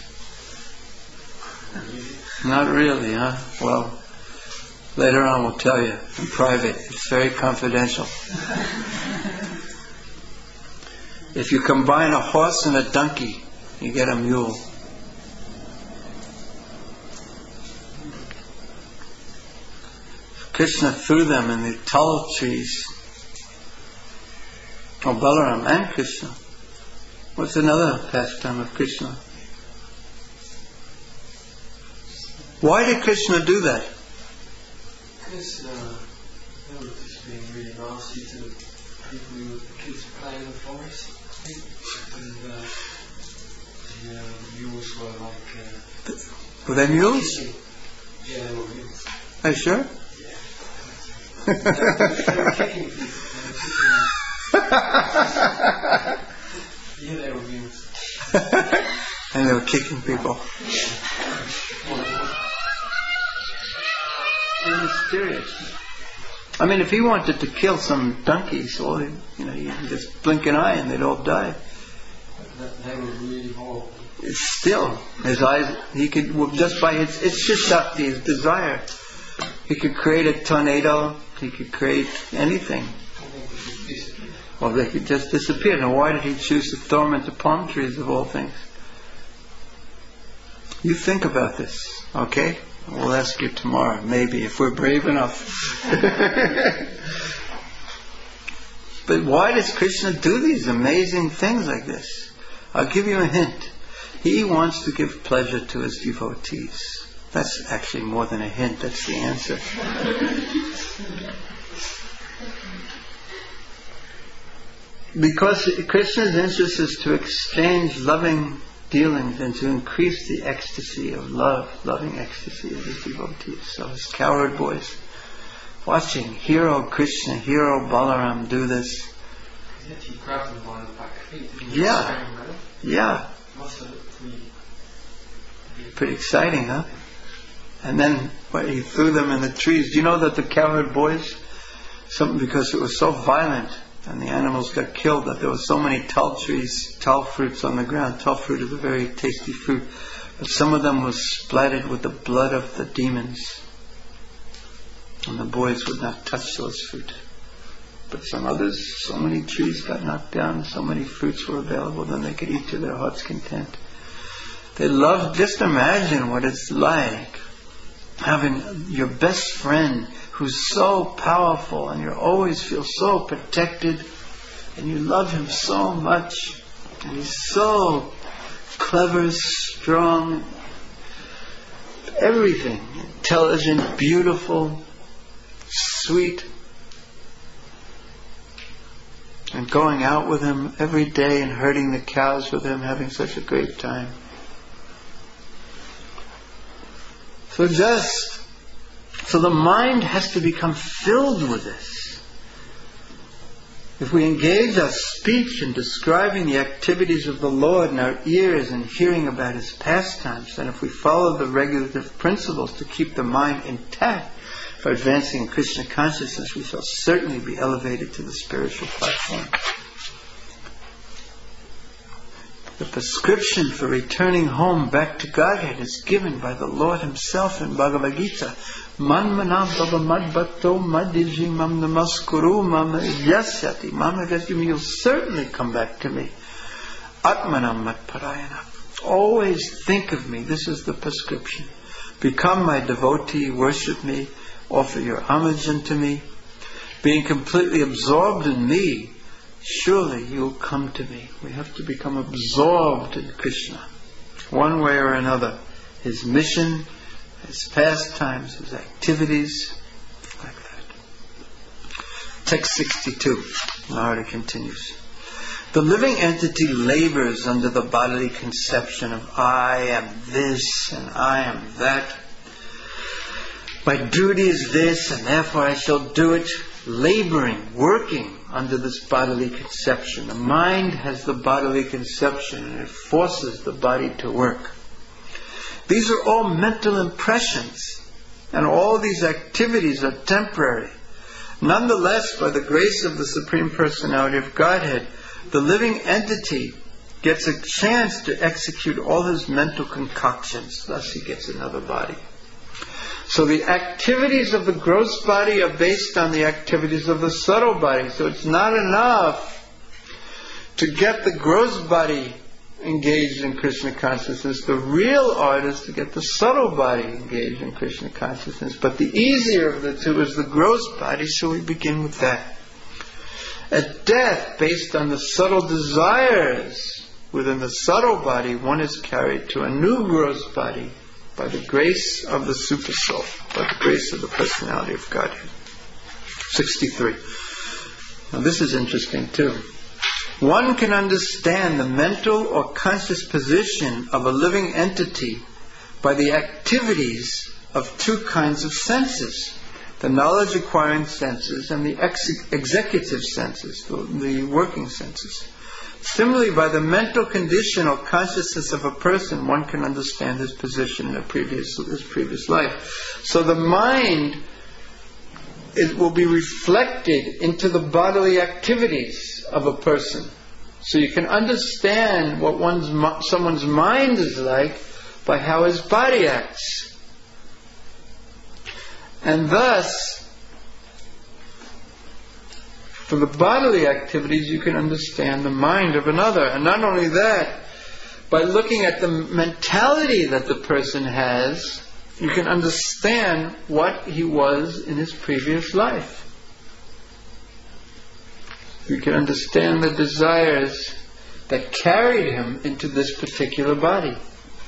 Speaker 1: Not really, huh? Well, later on we'll tell you in private. It's very confidential. If you combine a horse and a donkey, you get a mule. Krishna threw them in the tal trees. Oh, Balaram and Krishna. What's another pastime of Krishna? Why did Krishna do that?
Speaker 3: Because uh, they were just being really nasty to the people who were kids playing in the forest. I think. And uh, the, uh, the mules were like. Uh,
Speaker 1: Were they mules?
Speaker 3: kicking. Yeah, they were mules.
Speaker 1: Are you sure?
Speaker 3: Yeah. They were kicking people. They were kicking. Yeah, they were mules.
Speaker 1: And they were kicking people. So mysterious. I mean, if he wanted to kill some donkeys, well, you know, you can just blink an eye and they'd all die.
Speaker 3: They were really horrible.
Speaker 1: It's still, his eyes, he could, well, just by his, it's just up to his desire. He could create a tornado, he could create anything. Well, they could just disappear. Now, why did he choose to throw them into palm trees of all things? You think about this, okay? We'll ask you tomorrow, maybe, if we're brave enough. But why does Krishna do these amazing things like this? I'll give you a hint. He wants to give pleasure to his devotees. That's actually more than a hint, that's the answer. Because Krishna's interest is to exchange loving dealings and to increase the ecstasy of love, loving ecstasy of his devotees. So his cowherd boys watching hero Krishna, hero Balaram do this.
Speaker 3: He grabbed them by the back feet. Didn't he?
Speaker 1: Yeah, yeah.
Speaker 3: Must have looked really, really
Speaker 1: Pretty exciting, huh? And then well, he threw them in the trees. Do you know that the cowherd boys, something because it was so violent and the animals got killed, that there were so many tal trees, tal fruits on the ground. Tal fruit is a very tasty fruit, but some of them was splattered with the blood of the demons, and the boys would not touch those fruit. But some others, so many trees got knocked down, so many fruits were available, then they could eat to their heart's content. They loved, just imagine what it's like having your best friend who's so powerful and you always feel so protected and you love him so much and he's so clever, strong, everything, intelligent, beautiful, sweet, and going out with him every day and herding the cows with him, having such a great time. So just, so the mind has to become filled with this. If we engage our speech in describing the activities of the Lord and our ears in hearing about His pastimes, then if we follow the regulative principles to keep the mind intact for advancing in Krishna consciousness, we shall certainly be elevated to the spiritual platform. The prescription for returning home back to Godhead is given by the Lord Himself in Bhagavad Gita. Man manam bhava mad bhakto madiji mam namaskuru mam yasyati mam agatyum. You'll certainly come back to me. Atmanam mat parayana. Always think of me. This is the prescription. Become my devotee, worship me, offer your homage unto me. Being completely absorbed in me, surely you'll come to me. We have to become absorbed in Krishna, one way or another. His mission, His pastimes, His activities, like that. Text sixty-two. Narada continues. The living entity labors under the bodily conception of I am this and I am that. My duty is this and therefore I shall do it. Laboring, working under this bodily conception. The mind has the bodily conception and it forces the body to work. These are all mental impressions, and all these activities are temporary. Nonetheless, by the grace of the Supreme Personality of Godhead, the living entity gets a chance to execute all his mental concoctions. Thus he gets another body. So the activities of the gross body are based on the activities of the subtle body. So it's not enough to get the gross body engaged in Krishna consciousness. The real art is to get the subtle body engaged in Krishna consciousness. But the easier of the two is the gross body, so we begin with that. At death, based on the subtle desires within the subtle body, one is carried to a new gross body by the grace of the Supersoul, by the grace of the Personality of Godhead. sixty-three. Now this is interesting too. One can understand the mental or conscious position of a living entity by the activities of two kinds of senses. The knowledge-acquiring senses and the ex- executive senses, the, the working senses. Similarly, by the mental condition or consciousness of a person, one can understand his position in a previous, his previous life. So the mind, it will be reflected into the bodily activities of a person. So you can understand what one's someone's mind is like by how his body acts. And thus, for the bodily activities, you can understand the mind of another. And not only that, by looking at the mentality that the person has, you can understand what he was in his previous life. You can understand the desires that carried him into this particular body.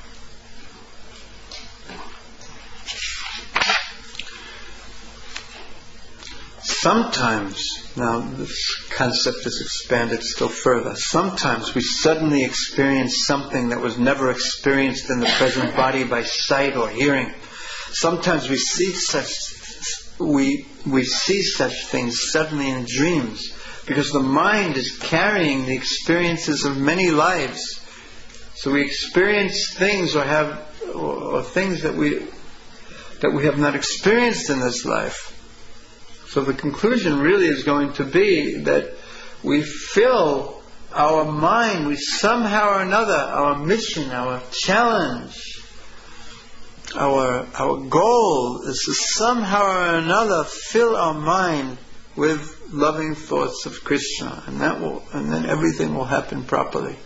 Speaker 1: Sometimes, now this concept is expanded still further, sometimes we suddenly experience something that was never experienced in the present body by sight or hearing. Sometimes we see such we we see such things suddenly in dreams, because the mind is carrying the experiences of many lives. So we experience things or have or, or things that we that we have not experienced in this life. So the conclusion really is going to be that we fill our mind, we somehow or another, our mission, our challenge, our our goal is to somehow or another fill our mind with loving thoughts of Krishna, and that will, and then everything will happen properly.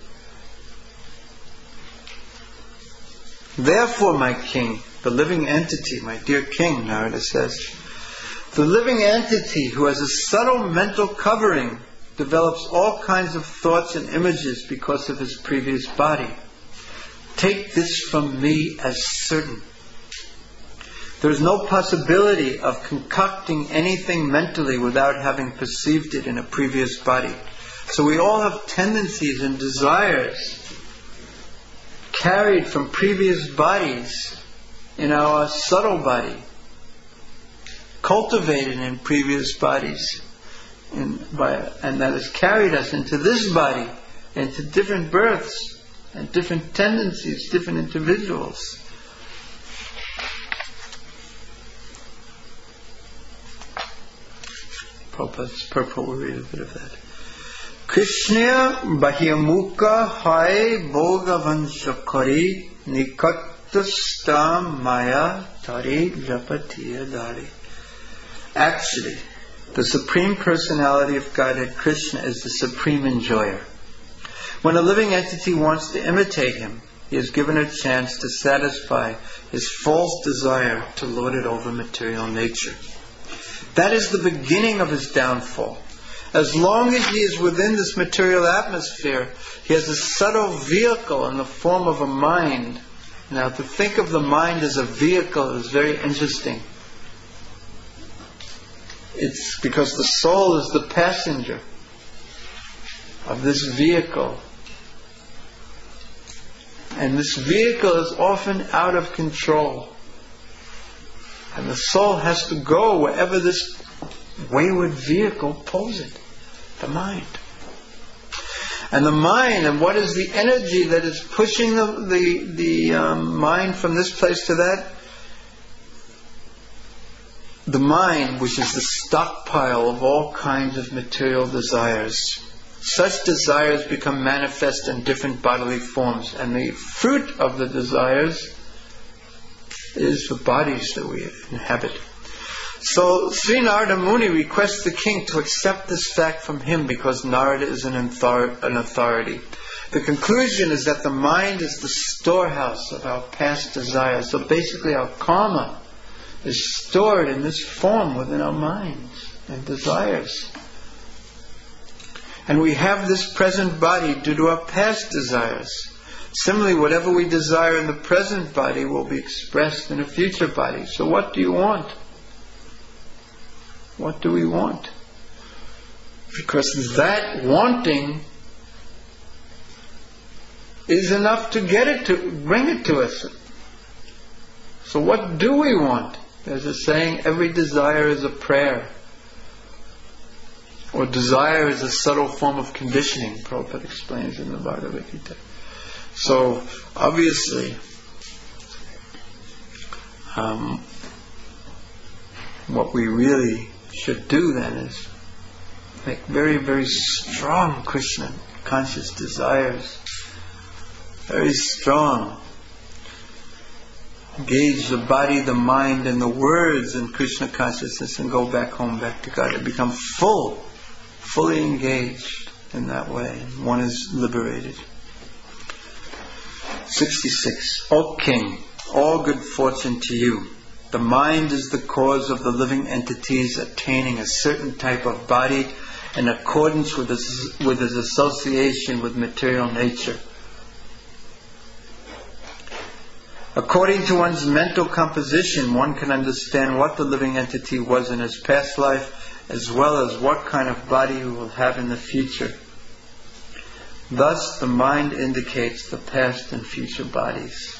Speaker 1: Therefore, my king, the living entity, my dear king, Narada says, the living entity who has a subtle mental covering develops all kinds of thoughts and images because of his previous body. Take this from me as certain. There is no possibility of concocting anything mentally without having perceived it in a previous body. So we all have tendencies and desires carried from previous bodies in our subtle body, cultivated in previous bodies, in, by, and that has carried us into this body, into different births, and different tendencies, different individuals. Prabhupada's purport will read a bit of that. Krishna Bahimukha Hai Bhogavansha Nikatasta Maya Tari Japatiyadari. Actually, the Supreme Personality of Godhead Krishna is the supreme enjoyer. When a living entity wants to imitate him, he is given a chance to satisfy his false desire to lord it over material nature. That is the beginning of his downfall. As long as he is within this material atmosphere, he has a subtle vehicle in the form of a mind. Now, to think of the mind as a vehicle is very interesting. It's because the soul is the passenger of this vehicle. And this vehicle is often out of control. And the soul has to go wherever this wayward vehicle pulls it. The mind. And the mind, and what is the energy that is pushing the, the, the um, mind from this place to that? The mind, which is the stockpile of all kinds of material desires. Such desires become manifest in different bodily forms, and the fruit of the desires is the bodies that we inhabit. So Sri Narada Muni requests the king to accept this fact from him because Narada is an authority. The conclusion is that the mind is the storehouse of our past desires. So basically our karma is stored in this form within our minds and desires. And we have this present body due to our past desires. Similarly, whatever we desire in the present body will be expressed in a future body. So what do you want? What do we want? Because that wanting is enough to get it to, bring it to us. So what do we want? There's a saying, every desire is a prayer. Or desire is a subtle form of conditioning, Prabhupada explains in the Bhagavad Gita. So, obviously, um, what we really should do then is make very, very strong Krishna conscious desires. Very strong. Engage the body, the mind, and the words in Krishna consciousness and go back home, back to God. And become full, fully engaged in that way. And one is liberated. sixty-six. O King, all good fortune to you. The mind is the cause of the living entities attaining a certain type of body in accordance with its, with its association with material nature. According to one's mental composition, one can understand what the living entity was in his past life, as well as what kind of body he will have in the future. Thus, the mind indicates the past and future bodies.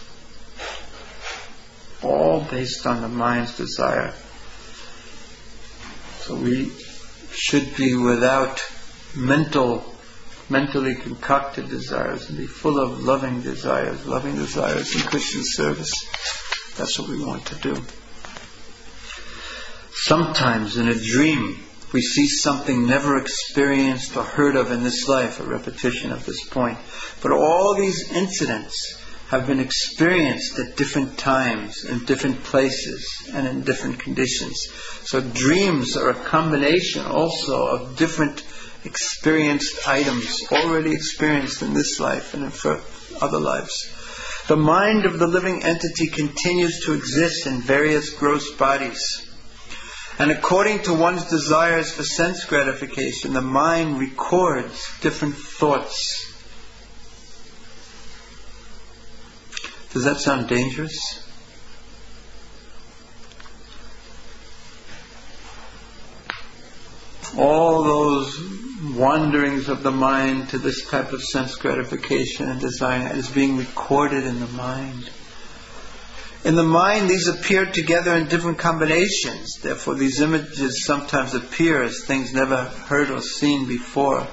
Speaker 1: All based on the mind's desire. So we should be without mental, mentally concocted desires and be full of loving desires, loving desires in Krishna's service. That's what we want to do. Sometimes in a dream, we see something never experienced or heard of in this life, a repetition of this point. But all these incidents have been experienced at different times, in different places, and in different conditions. So dreams are a combination also of different experienced items, already experienced in this life and in other lives. The mind of the living entity continues to exist in various gross bodies. And according to one's desires for sense gratification, the mind records different thoughts. Does that sound dangerous? All those wanderings of the mind to this type of sense gratification and desire is being recorded in the mind. In the mind, these appear together in different combinations. Therefore, these images sometimes appear as things never heard or seen before.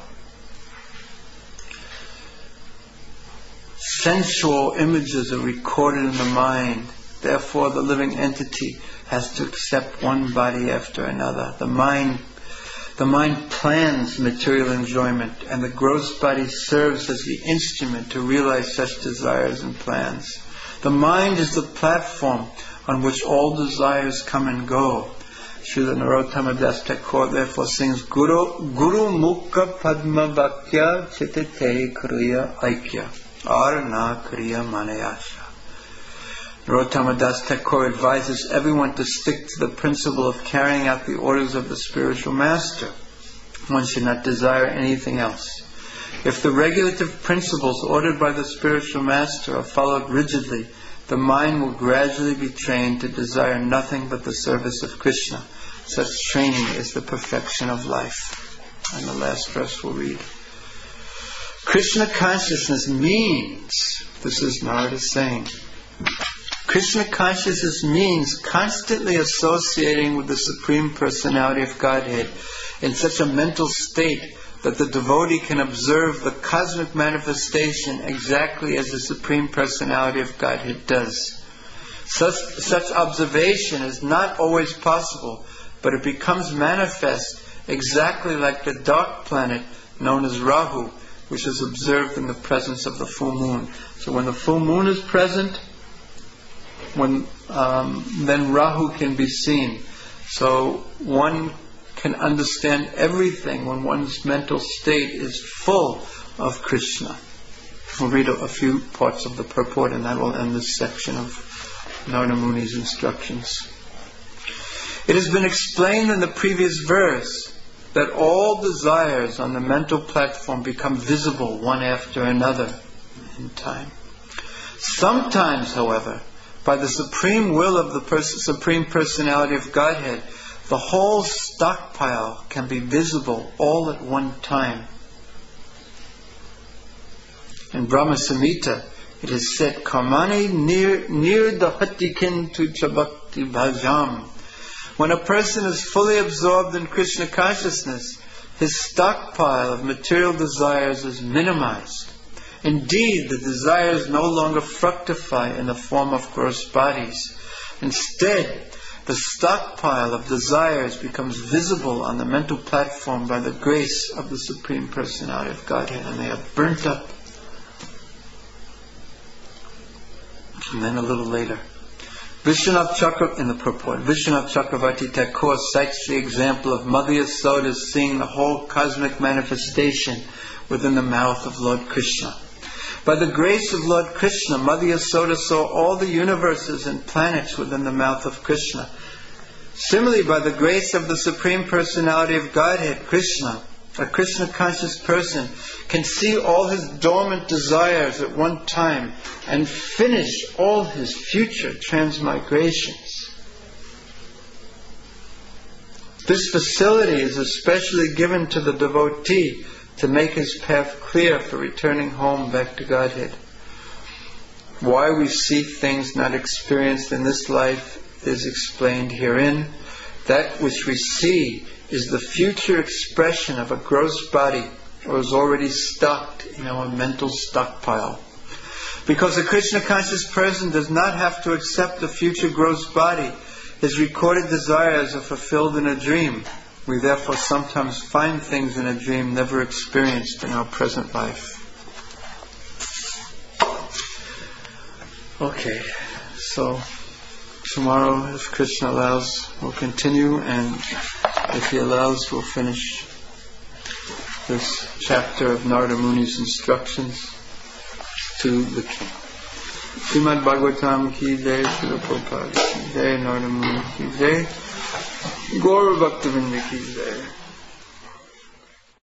Speaker 1: Sensual images are recorded in the mind. Therefore, the living entity has to accept one body after another. The mind, The mind plans material enjoyment, and the gross body serves as the instrument to realize such desires and plans. The mind is the platform on which all desires come and go. Srila Narottama Das Thakur therefore sings, Guru, Guru Mukha Padma Vakya Chitite Kriya Aikya Arna Kriya Manayasha. Narottama Das Thakur advises everyone to stick to the principle of carrying out the orders of the spiritual master. One should not desire anything else. If the regulative principles ordered by the spiritual master are followed rigidly, the mind will gradually be trained to desire nothing but the service of Krishna. Such training is the perfection of life. And the last verse we'll read. Krishna consciousness means, this is Narada saying, Krishna consciousness means constantly associating with the Supreme Personality of Godhead in such a mental state that the devotee can observe the cosmic manifestation exactly as the Supreme Personality of Godhead does. Such, such observation is not always possible, but it becomes manifest exactly like the dark planet known as Rahu, which is observed in the presence of the full moon. So when the full moon is present, when um, then Rahu can be seen. So one can understand everything when one's mental state is full of Krishna. We'll read a, a few parts of the purport, and that will end this section of Narada Muni's instructions. It has been explained in the previous verse that all desires on the mental platform become visible one after another in time. Sometimes, however, by the supreme will of the pers- Supreme Personality of Godhead, the whole stockpile can be visible all at one time. In Brahma Samhita, it is said, Karmani nir nirdahatikin tu chabakti bhajam. When a person is fully absorbed in Krishna consciousness, his stockpile of material desires is minimized. Indeed, the desires no longer fructify in the form of gross bodies. Instead, the stockpile of desires becomes visible on the mental platform by the grace of the Supreme Personality of Godhead, and they are burnt up. And then a little later, Vishwanath Chakra, in the purport, Vishwanath Chakravarti Thakur cites the example of Mother Yasoda seeing the whole cosmic manifestation within the mouth of Lord Krishna. By the grace of Lord Krishna, Mother Yasoda saw all the universes and planets within the mouth of Krishna. Similarly, by the grace of the Supreme Personality of Godhead, Krishna, a Krishna conscious person, can see all his dormant desires at one time and finish all his future transmigrations. This facility is especially given to the devotee to make his path clear for returning home back to Godhead. Why we see things not experienced in this life is explained herein. That which we see is the future expression of a gross body, or is already stocked in our mental stockpile. Because a Krishna conscious person does not have to accept the future gross body, his recorded desires are fulfilled in a dream. We therefore sometimes find things in a dream never experienced in our present life. Okay, so tomorrow, if Krishna allows, we'll continue, and if he allows, we'll finish this chapter of Narada Muni's instructions to the king. Srimad Bhagavatam ki jai, Srila Prabhupada ki jai, Narada Muni ki jai, Gaura Bhaktavinda ki jai.